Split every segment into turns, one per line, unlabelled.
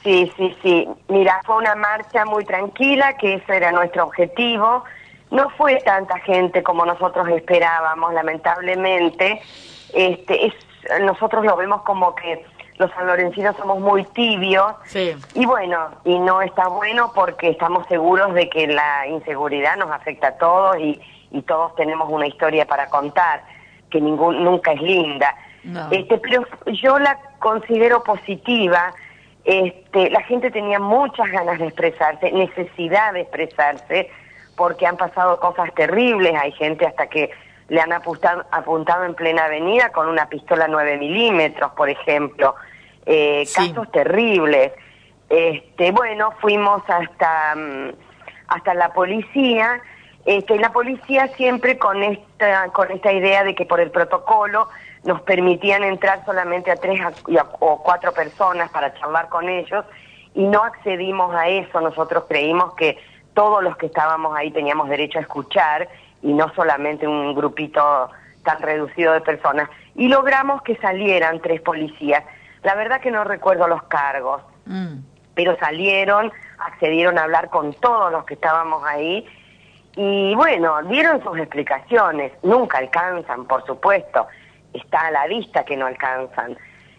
sí. Mira, fue una marcha muy tranquila, que ese era nuestro objetivo. No fue tanta gente como nosotros esperábamos, lamentablemente. Nosotros lo vemos como que los sanlorencinos somos muy tibios.
Sí.
Y bueno, y no está bueno porque estamos seguros de que la inseguridad nos afecta a todos y todos tenemos una historia para contar, que nunca es linda.
No.
Pero yo la considero positiva. La gente tenía muchas ganas de expresarse, necesidad de expresarse, porque han pasado cosas terribles. Hay gente hasta que le han apuntado en plena avenida con una pistola 9 milímetros, por ejemplo.
Sí.
Casos terribles. Bueno, fuimos hasta la policía, y la policía siempre con esta idea de que por el protocolo nos permitían entrar solamente a 3 o 4 personas para charlar con ellos, y no accedimos a eso. Nosotros creímos que todos los que estábamos ahí teníamos derecho a escuchar, y no solamente un grupito tan reducido de personas, y logramos que salieran 3 policías. La verdad que no recuerdo los cargos, pero salieron, accedieron a hablar con todos los que estábamos ahí, y bueno, dieron sus explicaciones. Nunca alcanzan, por supuesto, está a la vista que no alcanzan,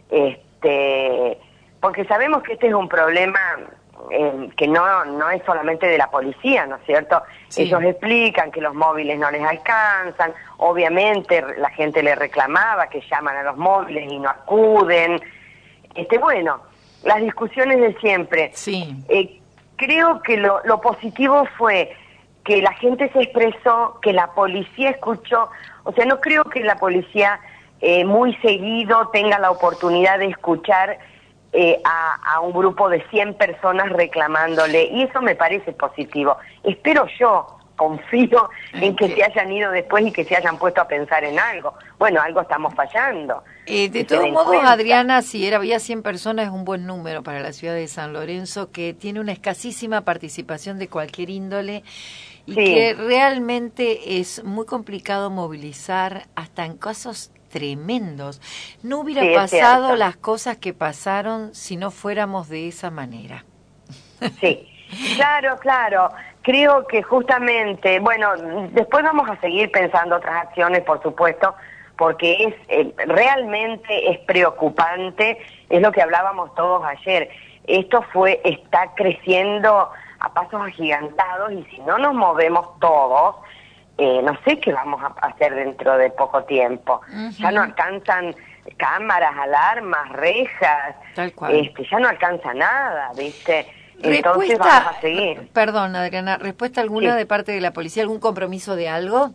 porque sabemos que este es un problema que no es solamente de la policía, ¿no es cierto? Sí. Ellos explican que los móviles no les alcanzan, obviamente la gente le reclamaba que llaman a los móviles y no acuden. Bueno, las discusiones de siempre.
Sí.
Creo que lo positivo fue que la gente se expresó, que la policía escuchó. O sea, no creo que la policía muy seguido tenga la oportunidad de escuchar a un grupo de 100 personas reclamándole, y eso me parece positivo. Espero yo, confío en que se hayan ido después y que se hayan puesto a pensar en algo. Bueno, algo estamos fallando.
De todos modos, Adriana, si había 100 personas, es un buen número para la ciudad de San Lorenzo, que tiene una escasísima participación de cualquier índole, y sí, que realmente es muy complicado movilizar hasta en casos tremendos. No hubiera pasado las cosas que pasaron si no fuéramos de esa manera.
Sí, claro. Creo que justamente, bueno, después vamos a seguir pensando otras acciones, por supuesto, porque realmente es preocupante, es lo que hablábamos todos ayer. Esto está creciendo a pasos agigantados, y si no nos movemos todos, no sé qué vamos a hacer dentro de poco tiempo. Ya no alcanzan cámaras, alarmas, rejas,
tal cual.
Ya no alcanza nada, ¿viste? Entonces vamos a seguir.
Perdón, Adriana, ¿respuesta alguna de parte de la policía? ¿Algún compromiso de algo?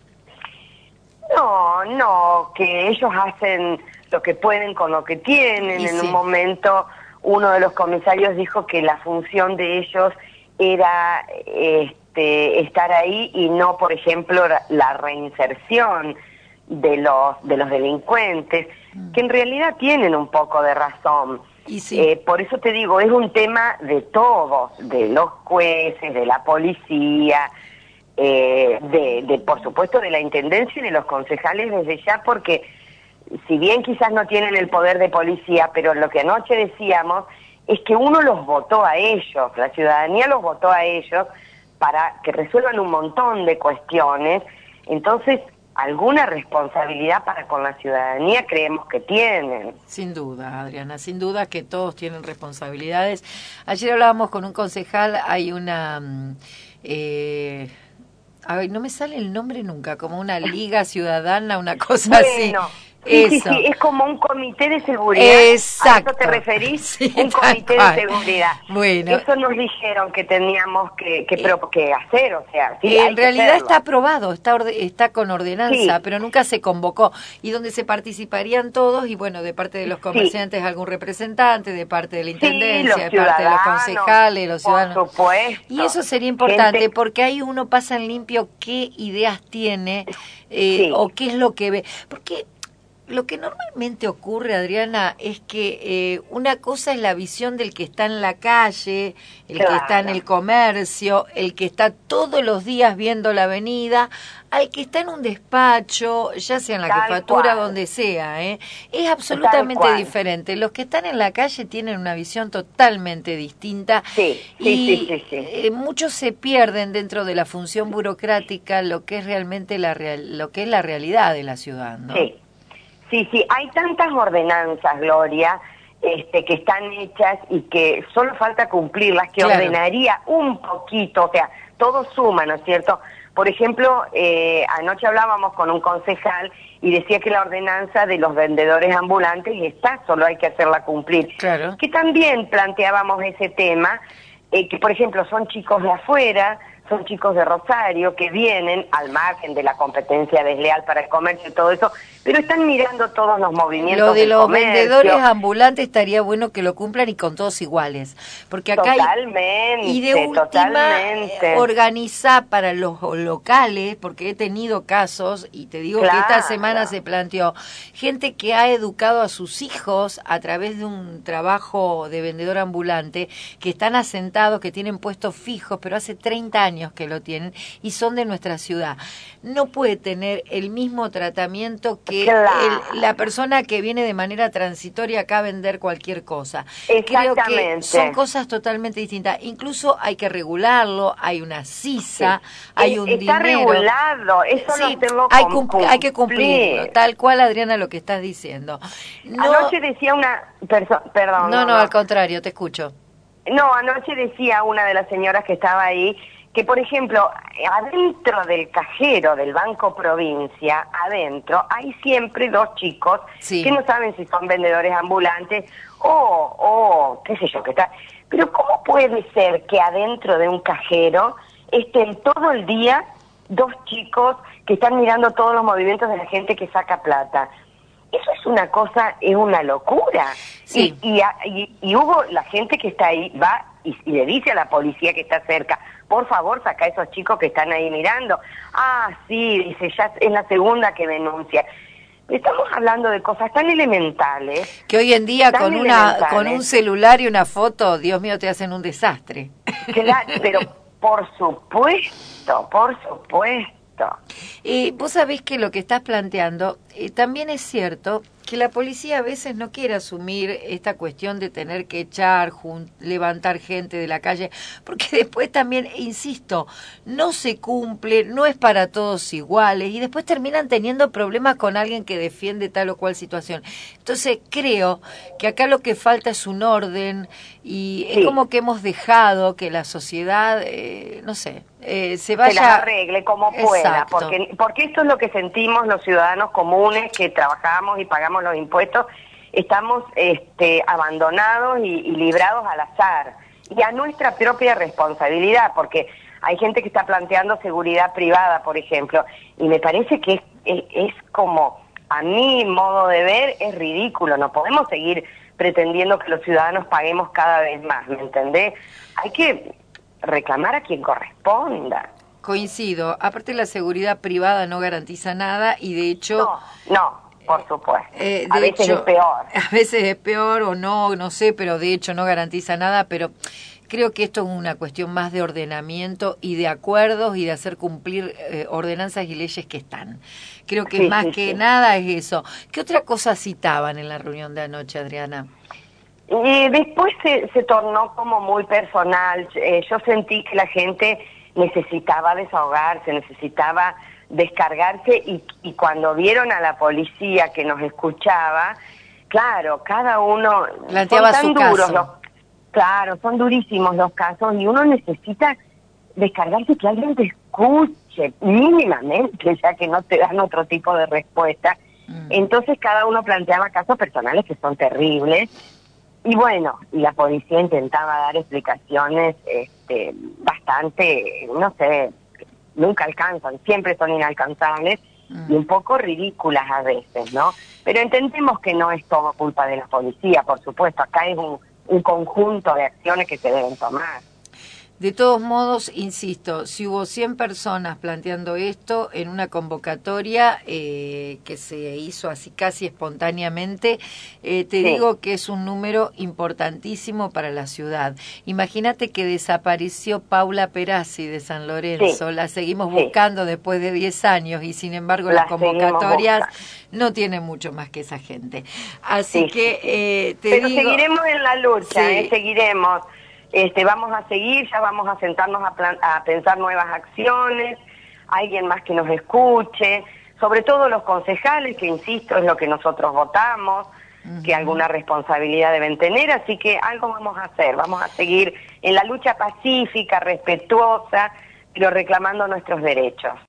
No, que ellos hacen lo que pueden con lo que tienen. En un momento uno de los comisarios dijo que la función de ellos era estar ahí y no, por ejemplo, la reinserción de los delincuentes, que en realidad tienen un poco de razón.
Y sí.
Por eso te digo, es un tema de todos, de los jueces, de la policía, por supuesto de la intendencia y de los concejales desde ya, porque si bien quizás no tienen el poder de policía, pero lo que anoche decíamos es que uno los votó a ellos, la ciudadanía los votó a ellos para que resuelvan un montón de cuestiones. Entonces, alguna responsabilidad para con la ciudadanía creemos que tienen.
Sin duda, Adriana, sin duda que todos tienen responsabilidades. Ayer hablábamos con un concejal, hay una... a ver, no me sale el nombre nunca, como una liga ciudadana, una cosa así.
Sí, es como un comité de seguridad.
Exacto.
¿A eso te referís?
Sí,
un comité de seguridad.
Bueno.
Eso nos dijeron que teníamos que hacer, o sea. Sí,
en realidad está aprobado, está con ordenanza, pero nunca se convocó. Y donde se participarían todos, y bueno, de parte de los comerciantes algún representante, de parte de la intendencia, de parte de los concejales, los ciudadanos.
Por supuesto.
Y eso sería importante, porque ahí uno pasa en limpio qué ideas tiene, o qué es lo que ve. Porque Lo que normalmente ocurre, Adriana, es que una cosa es la visión del que está en la calle, el que está en el comercio, el que está todos los días viendo la avenida, al que está en un despacho, ya sea en la jefatura, donde sea, es absolutamente diferente. Los que están en la calle tienen una visión totalmente distinta y muchos se pierden dentro de la función burocrática lo que es realmente lo que es la realidad de la ciudad, ¿no?
Sí, hay tantas ordenanzas, Gloria, que están hechas y que solo falta cumplirlas, que ordenaría un poquito, o sea, todo suma, ¿no es cierto? Por ejemplo, anoche hablábamos con un concejal y decía que la ordenanza de los vendedores ambulantes está, solo hay que hacerla cumplir.
Claro.
Que también planteábamos ese tema, que por ejemplo son chicos de afuera, son chicos de Rosario que vienen al margen de la competencia desleal para el comercio y todo eso, pero están mirando todos los movimientos.
Lo de los
comercio.
Vendedores ambulantes estaría bueno que lo cumplan y con todos iguales, porque acá y de última organizar para los locales, porque he tenido casos y te digo que esta semana se planteó gente que ha educado a sus hijos a través de un trabajo de vendedor ambulante, que están asentados, que tienen puestos fijos, pero hace 30 años que lo tienen y son de nuestra ciudad. No puede tener el mismo tratamiento que la persona que viene de manera transitoria acá a vender cualquier cosa. Creo que son cosas totalmente distintas. Incluso hay que regularlo, hay una sisa, hay un dinero. Está
regulado, eso
hay que cumplirlo, tal cual, Adriana, lo que estás diciendo.
Anoche decía una perdón.
No, al contrario, te escucho.
No, anoche decía una de las señoras que estaba ahí que, por ejemplo, adentro del cajero del Banco Provincia, adentro, hay siempre dos chicos que no saben si son vendedores ambulantes o qué sé yo, qué tal. Pero ¿cómo puede ser que adentro de un cajero estén todo el día dos chicos que están mirando todos los movimientos de la gente que saca plata? Eso es una cosa, es una locura.
Sí.
Y hubo la gente que está ahí, va y le dice a la policía que está cerca, por favor, saca a esos chicos que están ahí mirando. Sí, dice, ya es la segunda que denuncia. Estamos hablando de cosas tan elementales.
Que hoy en día con un celular y una foto, Dios mío, te hacen un desastre.
Claro, pero por supuesto.
Vos sabés que lo que estás planteando, también es cierto que la policía a veces no quiere asumir esta cuestión de tener que levantar gente de la calle, porque después también, insisto, no se cumple, no es para todos iguales, y después terminan teniendo problemas con alguien que defiende tal o cual situación. Entonces creo que acá lo que falta es un orden, y es como que hemos dejado que la sociedad, se vaya...
Se las arregle como pueda, porque esto es lo que sentimos los ciudadanos comunes que trabajamos y pagamos los impuestos, estamos abandonados y librados al azar y a nuestra propia responsabilidad, porque hay gente que está planteando seguridad privada, por ejemplo, y me parece que es como, a mi modo de ver, es ridículo. No podemos seguir pretendiendo que los ciudadanos paguemos cada vez más, ¿me entendés? Hay que reclamar a quien corresponda.
Coincido. Aparte, la seguridad privada no garantiza nada y de hecho...
No, por supuesto. A veces es peor.
A veces es peor o no sé, pero de hecho no garantiza nada, pero creo que esto es una cuestión más de ordenamiento y de acuerdos y de hacer cumplir ordenanzas y leyes que están. Creo que más que nada es eso. ¿Qué otra cosa citaban en la reunión de anoche, Adriana?
Después se tornó como muy personal. Yo sentí que la gente necesitaba desahogarse, necesitaba descargarse y cuando vieron a la policía que nos escuchaba, claro, cada uno
planteaba su caso.
Claro, son durísimos los casos y uno necesita descargarse, que alguien te escuche mínimamente, ya que no te dan otro tipo de respuesta. Entonces cada uno planteaba casos personales que son terribles. Y bueno, la policía intentaba dar explicaciones bastante, no sé, nunca alcanzan, siempre son inalcanzables y un poco ridículas a veces, ¿no? Pero entendemos que no es todo culpa de la policía, por supuesto, acá es un conjunto de acciones que se deben tomar.
De todos modos, insisto, si hubo 100 personas planteando esto en una convocatoria que se hizo así casi espontáneamente, te digo que es un número importantísimo para la ciudad. Imagínate que desapareció Paula Perazzi de San Lorenzo, la seguimos buscando después de 10 años y sin embargo las convocatorias no tienen mucho más que esa gente. Así que
Pero seguiremos en la lucha, seguiremos. Vamos a seguir, ya vamos a sentarnos a pensar nuevas acciones, alguien más que nos escuche, sobre todo los concejales, que insisto, es lo que nosotros votamos, que alguna responsabilidad deben tener, así que algo vamos a hacer, vamos a seguir en la lucha pacífica, respetuosa, pero reclamando nuestros derechos.